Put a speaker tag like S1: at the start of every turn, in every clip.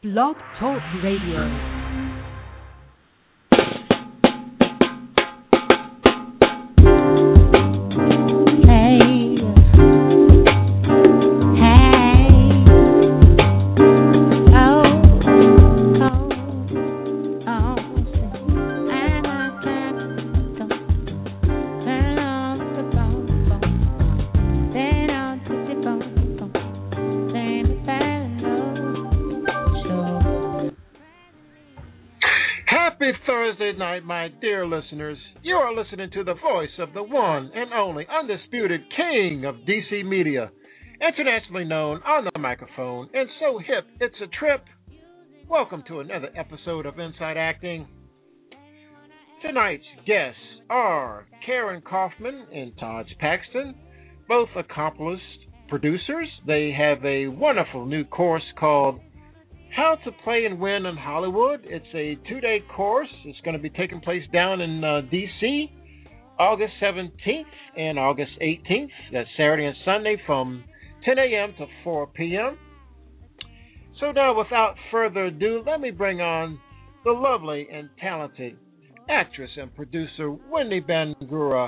S1: Blog Talk Radio.
S2: Thursday night, my dear listeners. You are listening to the voice of the one and only undisputed king of DC media, internationally known on the microphone and so hip it's a trip. Welcome to another episode of Inside Acting. Tonight's guests are Karen Kaufman and Taj Paxton, both accomplished producers. They have a wonderful new course called How to Play and Win in Hollywood. It's a 2-day course. It's going to be taking place down in D.C. August 17th and August 18th. That's Saturday and Sunday from 10 a.m. to 4 p.m. So now, without further ado, let me bring on the lovely and talented actress and producer, Wendy Bangura.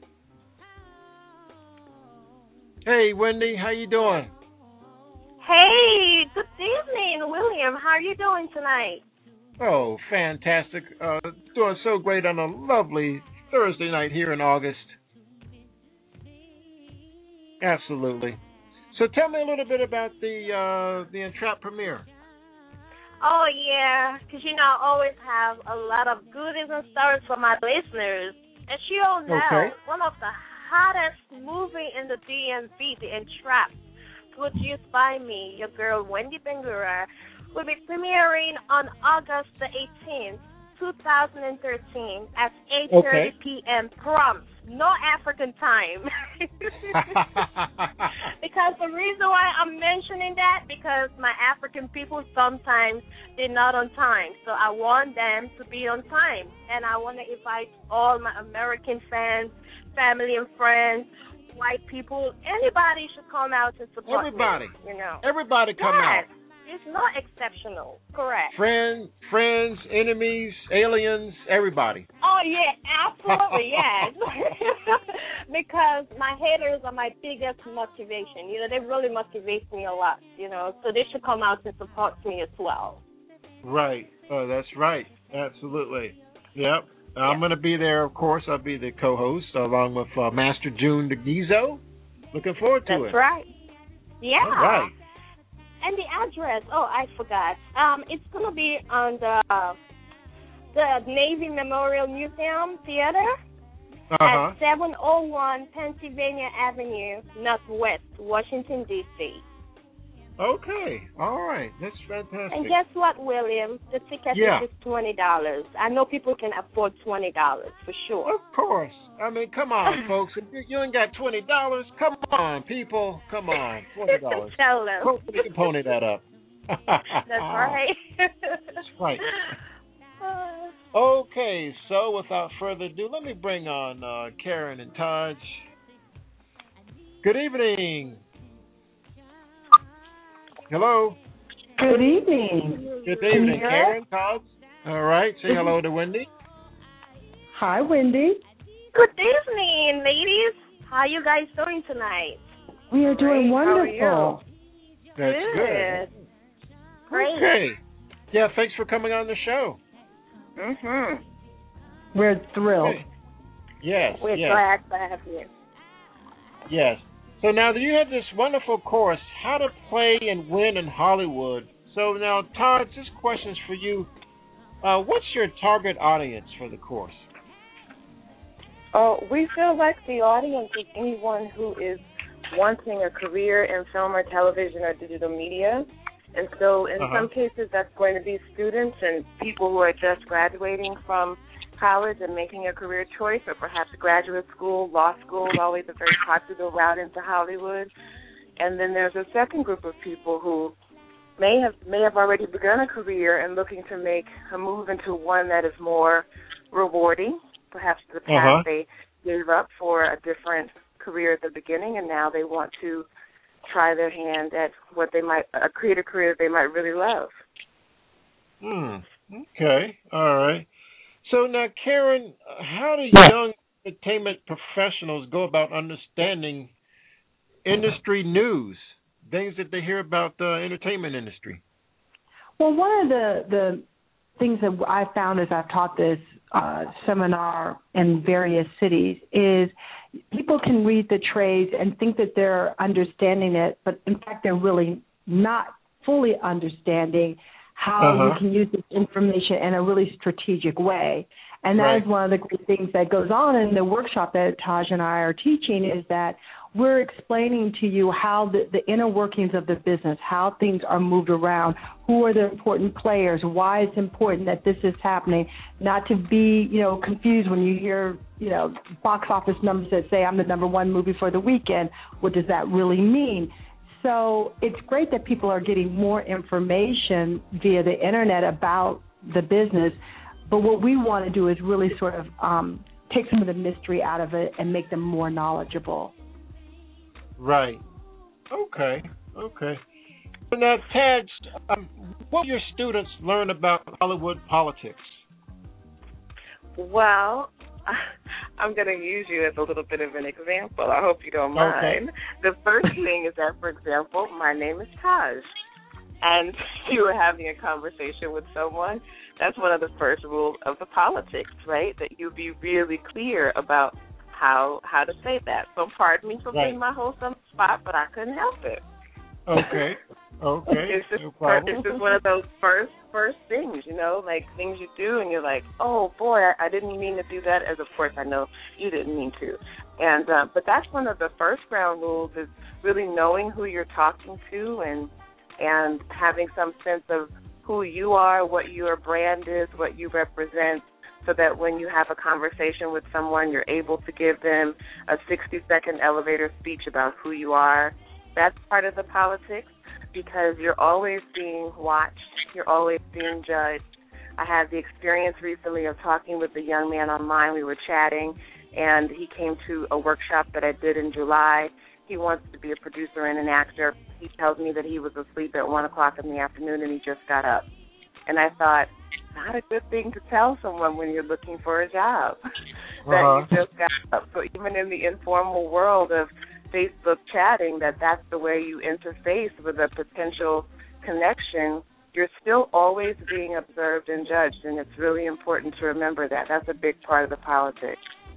S2: Hey, Wendy, how you doing?
S3: Hey, good evening, William. How are you doing tonight?
S2: Oh, fantastic. Doing so great on a lovely Thursday night here in August. Absolutely. So tell me a little bit about the Entrap premiere.
S3: Oh, yeah, because, I always have a lot of goodies and stories for my listeners. As you all know, one of the hottest movie in the DMV, The Entrap, produced by me, your girl Wendy Bangura, will be premiering on August the 18th, 2013 at 8:30 p.m. prompt. No African time. Because the reason why I'm mentioning that, because my African people sometimes they're not on time. So I want them to be on time. And I want to invite all my American fans, family and friends, white people, anybody should come out and support me.
S2: Everybody come out.
S3: It's not exceptional. Correct.
S2: Friends, enemies, aliens, everybody.
S3: Oh, yeah, absolutely, yes. Because my haters are my biggest motivation. They really motivate me a lot, so they should come out and support me as well.
S2: Right. Oh, that's right. Absolutely. Yep. I'm going to be there, of course. I'll be the co-host along with Master June DeGuizo. Looking forward to it.
S3: That's right. Yeah.
S2: All right.
S3: And the address, I forgot. It's going to be on the Navy Memorial Museum Theater at 701 Pennsylvania Avenue, Northwest, Washington, D.C.
S2: Okay. All right. That's fantastic.
S3: And guess what, William? The ticket is just $20. I know people can afford $20 for sure.
S2: Of course. I mean, come on, folks. If you ain't got $20, come on, people. Come on. $20.
S3: Tell them.
S2: Hopefully you can pony that up.
S3: That's right.
S2: That's right. Okay, so without further ado, let me bring on Karen and Taj. Good evening. Hello.
S4: Good evening.
S2: Good evening, Karen, Taj. All right, say hello to Wendy.
S4: Hi, Wendy.
S3: Good evening, ladies. How you guys doing tonight?
S4: We are doing wonderful.
S3: How are you?
S2: That's good.
S3: Great.
S2: Okay. Yeah, thanks for coming on the show.
S4: We're thrilled.
S2: Okay. Yes.
S3: We're glad to have you.
S2: Yes. So now you have this wonderful course, How to Play and Win in Hollywood. So now, Todd, this question's for you. What's your target audience for the course?
S5: We feel like the audience is anyone who is wanting a career in film or television or digital media. And so in some cases that's going to be students and people who are just graduating from college and making a career choice, or perhaps graduate school, law school, always a very popular route into Hollywood. And then there's a second group of people who may have already begun a career and looking to make a move into one that is more rewarding. Perhaps the path they gave up for a different career at the beginning, and now they want to try their hand at what they might create a career they might really love.
S2: Okay. All right. So now, Karen, how do young entertainment professionals go about understanding industry news, things that they hear about the entertainment industry?
S4: Well, one of the things that I found as I've taught this seminar in various cities is people can read the trades and think that they're understanding it, but in fact they're really not fully understanding how you can use this information in a really strategic way. And that is one of the great things that goes on in the workshop that Taj and I are teaching, is that we're explaining to you how the inner workings of the business, how things are moved around, who are the important players, why it's important that this is happening, not to be, confused when you hear, box office numbers that say I'm the number one movie for the weekend. What does that really mean? So it's great that people are getting more information via the Internet about the business, but what we want to do is really sort of take some of the mystery out of it and make them more knowledgeable.
S2: Right. Okay. So now, Taj, what do your students learn about Hollywood politics?
S5: Well, I'm going to use you as a little bit of an example. I hope you don't mind.
S2: Okay.
S5: The first thing is that, for example, my name is Taj, and you were having a conversation with someone. That's one of the first rules of the politics, right? That you be really clear about how to say that. So pardon me for being my host on the spot, but I couldn't help it.
S2: Okay.
S5: It's just one of those first things, like things you do and you're like, oh boy, I didn't mean to do that, as of course I know you didn't mean to. And but that's one of the first ground rules, is really knowing who you're talking to and having some sense of who you are, what your brand is, what you represent, so that when you have a conversation with someone, you're able to give them a 60-second elevator speech about who you are. That's part of the politics, because you're always being watched. You're always being judged. I had the experience recently of talking with a young man online. We were chatting, and he came to a workshop that I did in July. He wants to be a producer and an actor. He tells me that he was asleep at 1 o'clock in the afternoon and he just got up. And I thought, not a good thing to tell someone when you're looking for a job, that you just got up. So even in the informal world of Facebook chatting, that's the way you interface with a potential connection, you're still always being observed and judged, and it's really important to remember that. That's a big part of the politics.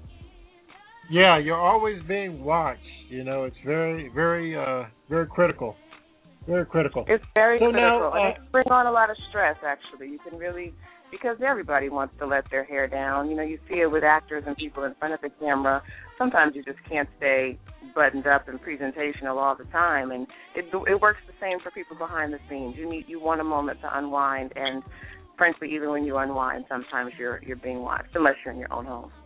S2: Yeah, you're always being watched. It's very, very, very critical. Very critical.
S5: It's very critical.
S2: Now,
S5: and it can bring on a lot of stress, actually. You can really, because everybody wants to let their hair down. You see it with actors and people in front of the camera. Sometimes you just can't stay buttoned up and presentational all the time, and it works the same for people behind the scenes. You want a moment to unwind, and frankly, even when you unwind, sometimes you're being watched, unless you're in your own home.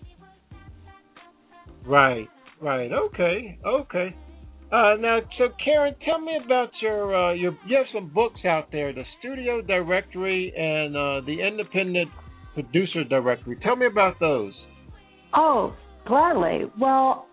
S2: Right. Okay. Now, so Karen, tell me about you have some books out there, the Studio Directory and the Independent Producer Directory. Tell me about those.
S4: Oh, gladly. Well,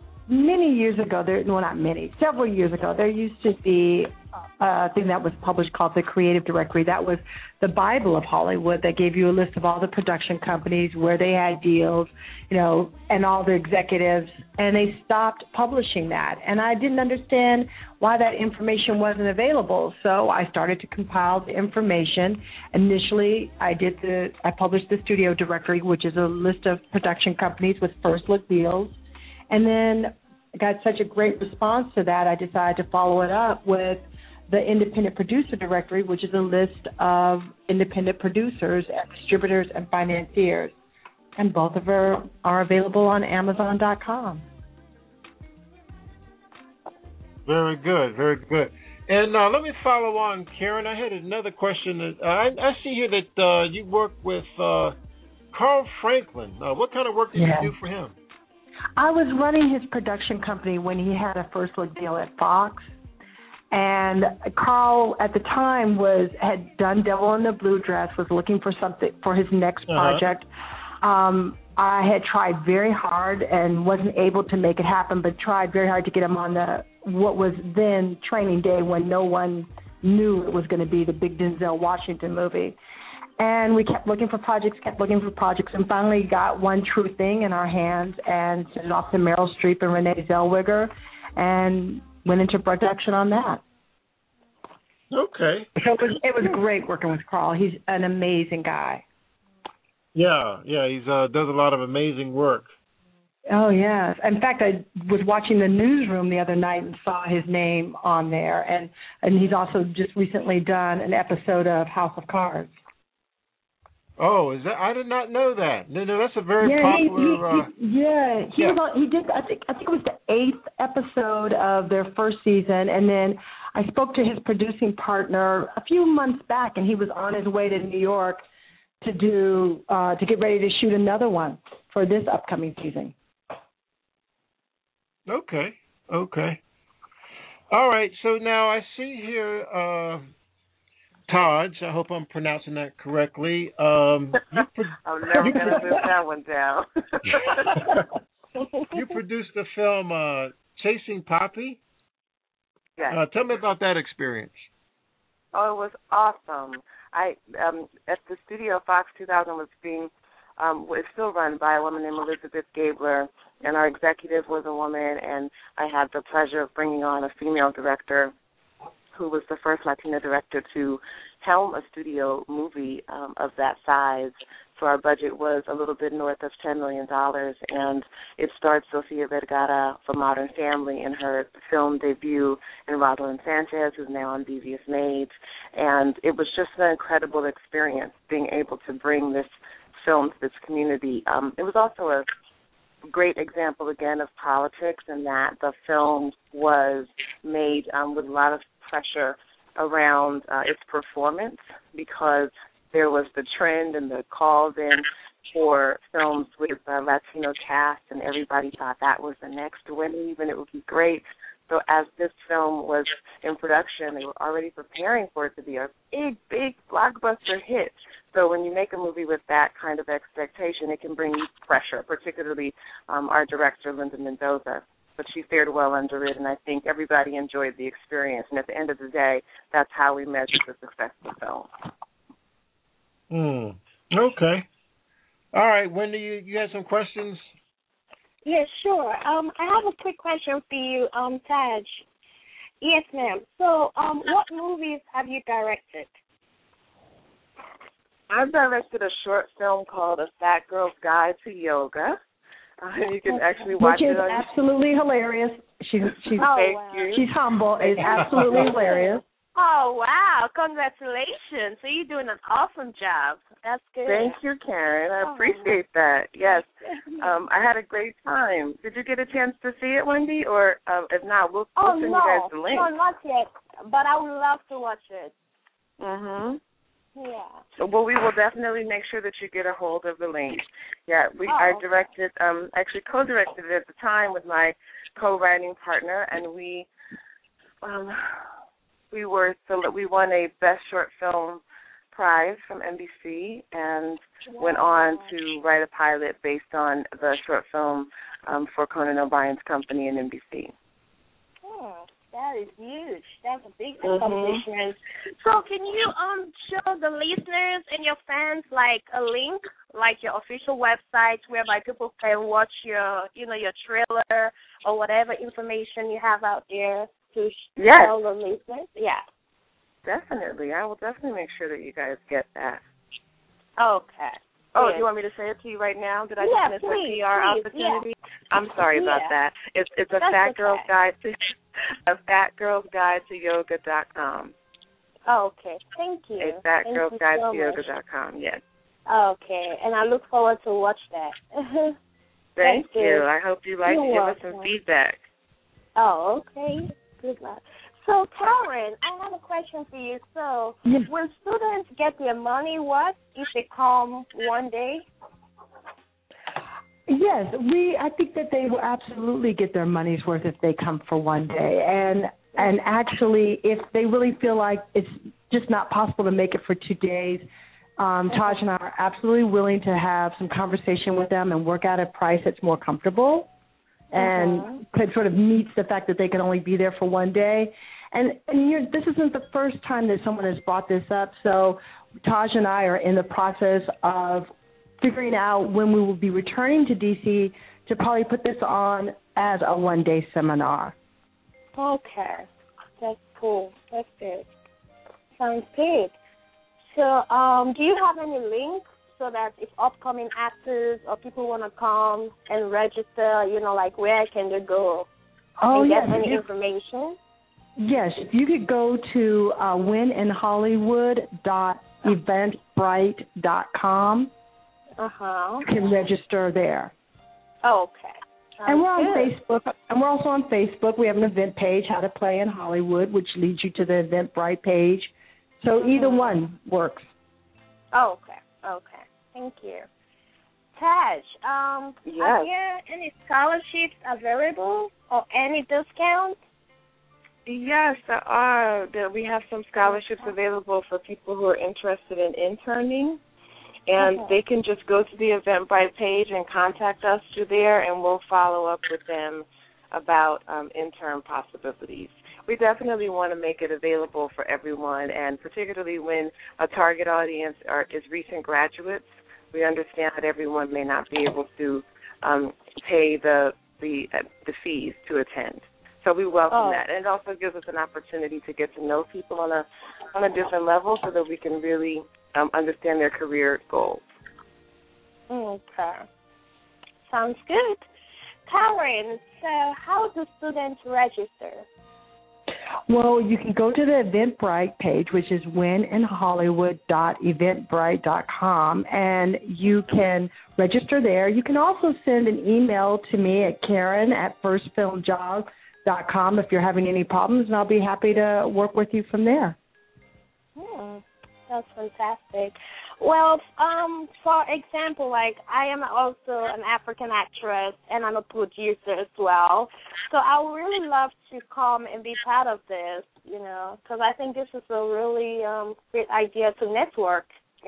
S4: several years ago, there used to be a thing that was published called the Creative Directory. That was the Bible of Hollywood, that gave you a list of all the production companies, where they had deals, and all the executives, and they stopped publishing that. And I didn't understand why that information wasn't available, so I started to compile the information. Initially, I published the Studio Directory, which is a list of production companies with first look deals. And then I got such a great response to that, I decided to follow it up with the Independent Producer Directory, which is a list of independent producers, distributors, and financiers. And both of them are available on Amazon.com.
S2: Very good. And let me follow on, Karen. I had another question. I see here that you work with Carl Franklin. What kind of work did you do for him?
S4: I was running his production company when he had a first look deal at Fox. And Carl, at the time, had done Devil in the Blue Dress, was looking for something for his next project. I had tried very hard and wasn't able to make it happen, but tried very hard to get him on what was then Training Day, when no one knew it was going to be the big Denzel Washington movie. And we kept looking for projects, and finally got One True Thing in our hands and sent it off to Meryl Streep and Renee Zellweger and went into production on that.
S2: Okay.
S4: So it was great working with Carl. He's an amazing guy.
S2: Yeah, he's does a lot of amazing work.
S4: Oh, yes. In fact, I was watching the newsroom the other night and saw his name on there, and he's also just recently done an episode of House of Cards.
S2: Oh, is that? I did not know that. No, that's a very popular.
S4: He did. I think it was the 8th episode of their first season, and then I spoke to his producing partner a few months back, and he was on his way to New York to get ready to shoot another one for this upcoming season.
S2: Okay. All right. So now I see here, Taj. I hope I'm pronouncing that correctly.
S5: I'm never going to live that one down.
S2: You produced the film Chasing Poppy.
S5: Yes.
S2: Tell me about that experience.
S5: Oh, it was awesome. At the studio, Fox 2000 was it's still run by a woman named Elizabeth Gabler, and our executive was a woman, and I had the pleasure of bringing on a female director who was the first Latina director to helm a studio movie of that size. So our budget was a little bit north of $10 million, and it starred Sofia Vergara from Modern Family in her film debut, and Rosalind Sanchez, who's now on Devious Maids. And it was just an incredible experience being able to bring this film to this community. It was also a great example, again, of politics, in that the film was made with a lot of pressure around its performance, because there was the trend and the calls in for films with a Latino cast, and everybody thought that was the next wave and it would be great. So as this film was in production, they were already preparing for it to be a big blockbuster hit. So when you make a movie with that kind of expectation, it can bring you pressure, particularly our director, Linda Mendoza. But she fared well under it, and I think everybody enjoyed the experience. And at the end of the day, that's how we measure the success of the film.
S2: Okay. All right, Wendy, you had some questions?
S3: Yeah, sure. I have a quick question for you, Taj. Yes, ma'am. So, what movies have you directed?
S5: I've directed a short film called A Fat Girl's Guide to Yoga. You can actually watch it.
S4: Which is absolutely hilarious. She's humble. It's absolutely hilarious.
S3: Oh, wow. Congratulations. So you're doing an awesome job. That's good.
S5: Thank you, Karen. I appreciate that. Yes. I had a great time. Did you get a chance to see it, Wendy? Or if not, we'll send you guys the link.
S3: No, not yet. But I would love to watch it.
S5: Mm-hmm.
S3: Yeah.
S5: So, well, we will definitely make sure that you get a hold of the link. Yeah, I directed, actually co-directed it at the time with my co-writing partner, and we won a Best Short Film prize from NBC, and went on to write a pilot based on the short film for Conan O'Brien's company in NBC.
S3: That is huge. That's a big accomplishment. So can you show the listeners and your fans like a link, like your official website, whereby people can watch your trailer or whatever information you have out there to show the listeners? Yeah.
S5: Definitely. I will definitely make sure that you guys get that.
S3: Okay.
S5: Oh, do you want me to say it to you right now? Did I just miss the PR opportunity? Yeah. I'm sorry about that. It's a Fat Girl's Guide to yoga.com.
S3: Okay, thank you.
S5: A Fat Girl's Guide to yoga.com. Yes.
S3: Okay, and I look forward to watch that.
S5: Thank you. I hope you like to give us some feedback.
S3: Oh, okay. Good luck. So, Karen, I have a question for you. So, when students get their money, what if they come one day?
S4: Yes, I think that they will absolutely get their money's worth if they come for one day. And actually, if they really feel like it's just not possible to make it for 2 days, Taj and I are absolutely willing to have some conversation with them and work out a price that's more comfortable and could sort of meets the fact that they can only be there for one day. And this isn't the first time that someone has brought this up. So Taj and I are in the process of figuring out when we will be returning to D.C. to probably put this on as a one-day seminar.
S3: Okay. That's cool. That's good. Sounds good. So do you have any links so that if upcoming actors or people want to come and register, like where can they go and get any information?
S4: Yes. You could go to wininhollywood.eventbrite.com. You can register there.
S3: Oh, okay.
S4: And we're on Facebook, and we're also on Facebook. We have an event page, How to Play in Hollywood, which leads you to the Eventbrite page. So either one works.
S3: Oh, okay. Thank you. Taj, are there any scholarships available or any discounts?
S5: Yes, there are. We have some scholarships available for people who are interested in interning. And they can just go to the Eventbrite page and contact us through there, and we'll follow up with them about intern possibilities. We definitely want to make it available for everyone, and particularly when a target audience is recent graduates. We understand that everyone may not be able to pay the fees to attend. So we welcome that. And it also gives us an opportunity to get to know people on a different level so that we can really understand their career goals.
S3: Okay. Sounds good. Karen, so how do students register?
S4: Well, you can go to the Eventbrite page, which is wininhollywood.eventbrite.com, and you can register there. You can also send an email to me at Karen@firstfilmjob.com if you're having any problems, and I'll be happy to work with you from there.
S3: That's fantastic. Well, for example, like I am also an African actress and I'm a producer as well. So I would really love to come and be part of this, because I think this is a really great idea to network,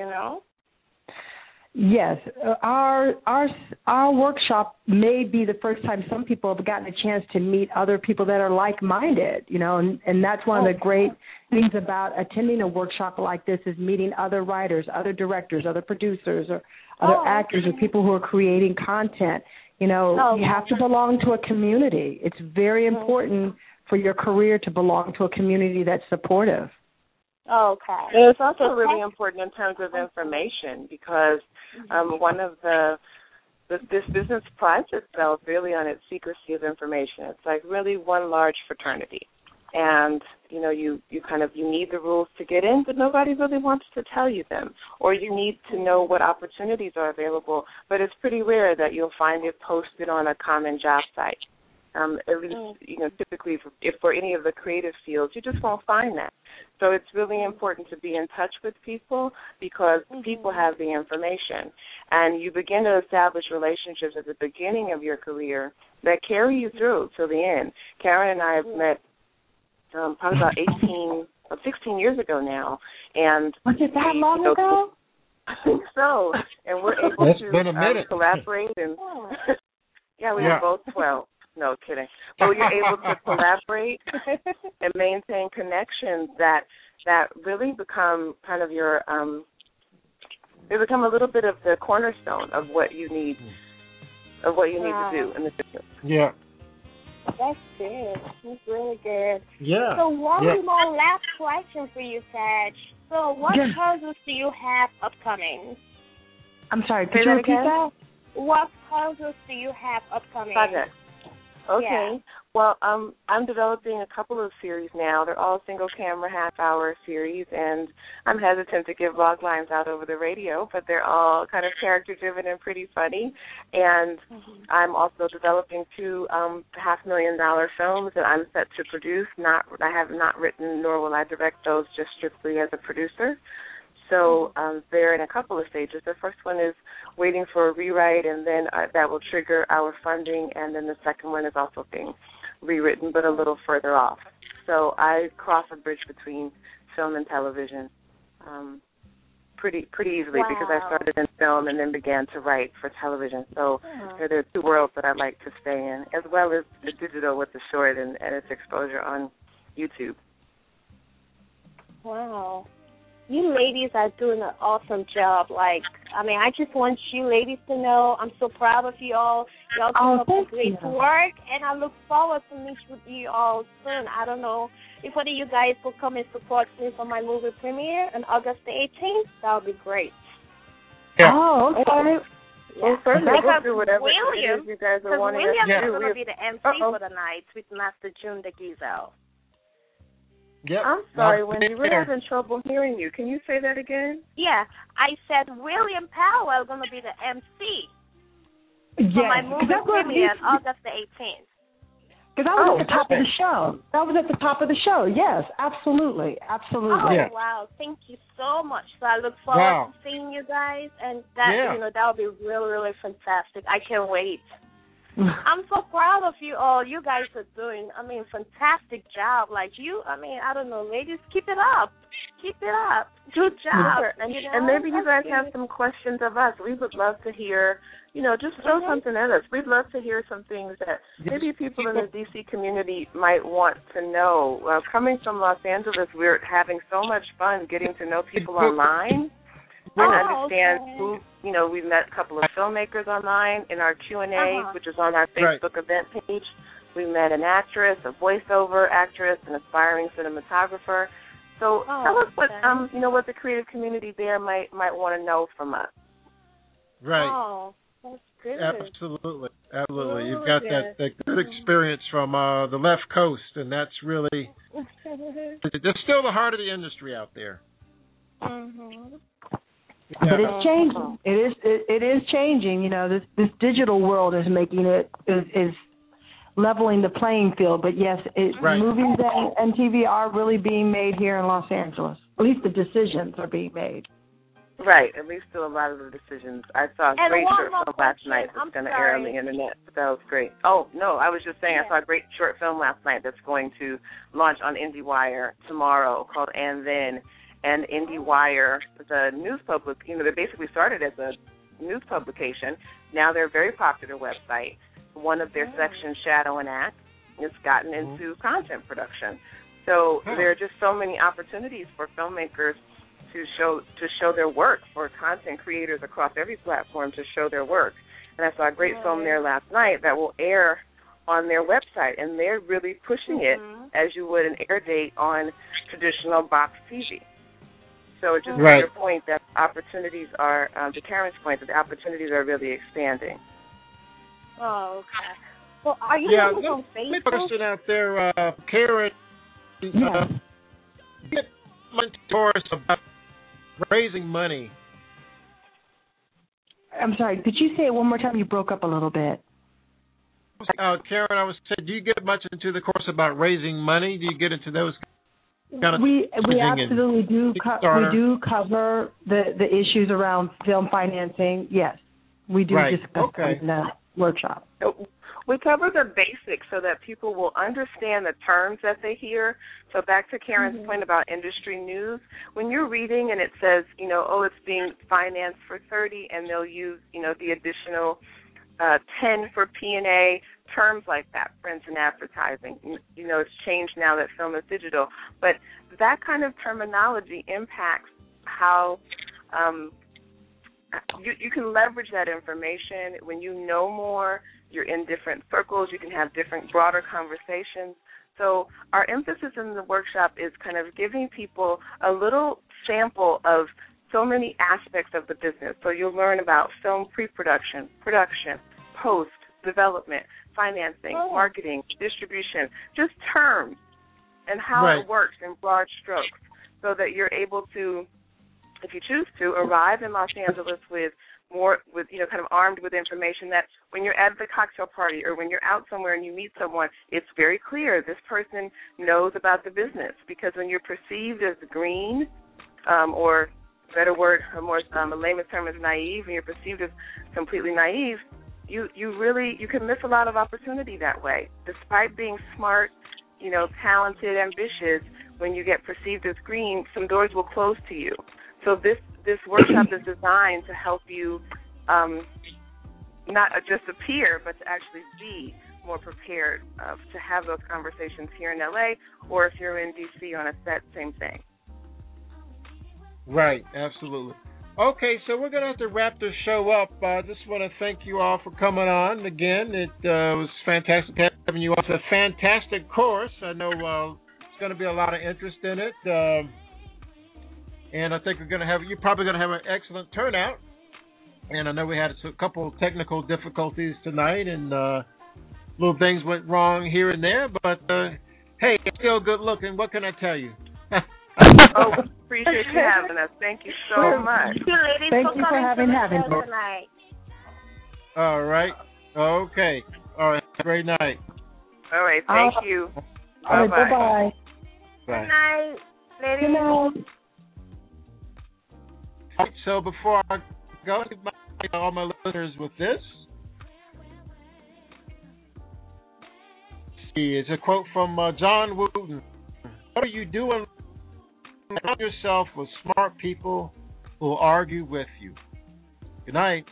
S4: Yes, our workshop may be the first time some people have gotten a chance to meet other people that are like-minded, and that's one of the great things about attending a workshop like this is meeting other writers, other directors, other producers, or other actors, or people who are creating content. You have to belong to a community. It's very important for your career to belong to a community that's supportive.
S3: Okay.
S5: And it's also really important in terms of information because one of this business prides itself really on its secrecy of information. It's like really one large fraternity. And, you need the rules to get in, but nobody really wants to tell you them. Or you need to know what opportunities are available, but it's pretty rare that you'll find it posted on a common job site. At least, typically if for any of the creative fields, you just won't find that. So it's really important to be in touch with people because people have the information. And you begin to establish relationships at the beginning of your career that carry you through till the end. Karen and I have met probably about 16 years ago now. And
S4: was it that long ago?
S5: I think so. And we're able to collaborate. And we were both 12. No kidding. But you're able to collaborate and maintain connections that really become kind of your they become a little bit of the cornerstone of what you need to do in the business.
S2: Yeah.
S3: That's good. That's really good.
S2: Yeah.
S3: So one more last question for you, Taj. So what puzzles do you have upcoming?
S4: I'm sorry, could you repeat that?
S3: What puzzles do you have upcoming?
S5: Projects. Okay. Yeah. Well, I'm developing a couple of series now. They're all single-camera, half-hour series, and I'm hesitant to give log lines out over the radio, but they're all kind of character-driven and pretty funny. And I'm also developing 2 $500,000 films that I'm set to produce. I have not written, nor will I direct those, just strictly as a producer. So they're in a couple of stages. The first one is waiting for a rewrite, and then that will trigger our funding, and then the second one is also being rewritten, but a little further off. So I cross a bridge between film and television pretty easily because I started in film and then began to write for television. So there are 2 worlds that I like to stay in, as well as the digital with the short and its exposure on YouTube.
S3: Wow. You ladies are doing an awesome job. Like, I mean, I just want you ladies to know I'm so proud of you all. Y'all doing great work, and I look forward to meet with you all soon. I don't know if one of you guys will come and support me for my movie premiere on August the 18th. That would be great.
S2: Yeah.
S4: Oh, okay.
S3: Yeah.
S5: Well, certainly we'll do whatever
S3: William,
S5: you guys are wanting
S3: William
S5: us to do.
S3: is going to be the MC for the night with Master June de Gizel.
S2: Yep.
S5: I'm sorry, Wendy. We're having trouble hearing you. Can you say that again?
S3: Yeah, I said William Powell is going to be the MC for my movie premiere on August the 18th.
S4: Because I was at the top of the show. That was at the top of the show. Yes, absolutely. Absolutely.
S3: Oh, wow. Thank you so much. So I look forward to seeing you guys, and that that would be really, really fantastic. I can't wait. I'm so proud of you all. You guys are doing, fantastic job. Like you, I don't know, ladies, keep it up. Keep it up. Good job.
S5: Sure. And maybe you guys have some questions of us. We would love to hear, just throw something at us. We'd love to hear some things that maybe people in the D.C. community might want to know. Coming from Los Angeles, we're having so much fun getting to know people online. And understand who, we met a couple of filmmakers online in our Q&A, which is on our Facebook event page. We met an actress, a voiceover actress, an aspiring cinematographer. So tell us what, what the creative community there might want to know from us.
S2: Right.
S3: Oh, that's good.
S2: Absolutely. Absolutely. You've got that good experience from the left coast, and that's really, there's still the heart of the industry out there.
S3: Mm-hmm.
S4: Yeah. But it's changing. It is changing. This digital world is making it is leveling the playing field. But yes, movies and TV are really being made here in Los Angeles. At least the decisions are being made.
S5: Right. At least a lot of the decisions. I saw a great short film last night that's going to air on the internet. But that was great. Oh no, I was just saying I saw a great short film last night that's going to launch on IndieWire tomorrow called And Then. And IndieWire, the news public, they basically started as a news publication. Now they're a very popular website. One of their sections, Shadow and Act, has gotten into content production. So there are just so many opportunities for filmmakers to show their work, for content creators across every platform to show their work. And I saw a great film there last night that will air on their website, and they're really pushing it as you would an air date on traditional box TV. So just to your point that opportunities are, to Karen's point, that the opportunities are really expanding.
S3: Oh, okay. Well, are you on Facebook?
S2: Let me put it out there, Karen. Get mentors about raising money.
S4: I'm sorry, could you say it one more time? You broke up a little bit.
S2: Karen, I was saying, do you get much into the course about raising money? Do you get into those kind of
S4: we absolutely do. We do cover the issues around film financing. Yes, we do discuss in the workshop.
S5: We cover the basics so that people will understand the terms that they hear. So back to Karen's point about industry news, when you're reading and it says, it's being financed for 30, and they'll use, the additional 10 for P&A, terms like that, print and advertising. It's changed now that film is digital. But that kind of terminology impacts how you can leverage that information. When you know more, you're in different circles, you can have different, broader conversations. So our emphasis in the workshop is kind of giving people a little sample of so many aspects of the business. So you'll learn about film pre-production, production, post, development, financing, marketing, distribution, just terms and how it works in broad strokes, so that you're able to, if you choose to, arrive in Los Angeles with kind of armed with information that when you're at the cocktail party or when you're out somewhere and you meet someone, it's very clear this person knows about the business. Because when you're perceived as green, or better word, a layman's term is naive, and you're perceived as completely naive, you can miss a lot of opportunity that way. Despite being smart, talented, ambitious, when you get perceived as green, some doors will close to you. So this workshop is designed to help you not just appear, but to actually be more prepared to have those conversations here in LA, or if you're in DC on a set, same thing.
S2: Right, absolutely. Okay, so we're going to have to wrap the show up. I just want to thank you all for coming on again. It was fantastic having you on. It's a fantastic course. I know it's going to be a lot of interest in it. And I think you're probably going to have an excellent turnout. And I know we had a couple of technical difficulties tonight, and little things went wrong here and there. But, hey, it's still good looking. What can I tell you?
S5: Oh, appreciate you having us. Thank you so much.
S3: Thank you, ladies,
S4: Thank you for having
S3: me
S4: tonight.
S2: All right. Okay. All right. Have a great night.
S5: All right. Thank you.
S4: All right. Bye-bye.
S3: Good night, ladies.
S4: Good night.
S2: So before I go, all my listeners with this. It's a quote from John Wooden. What are you doing? Surround yourself with smart people who will argue with you. Good night.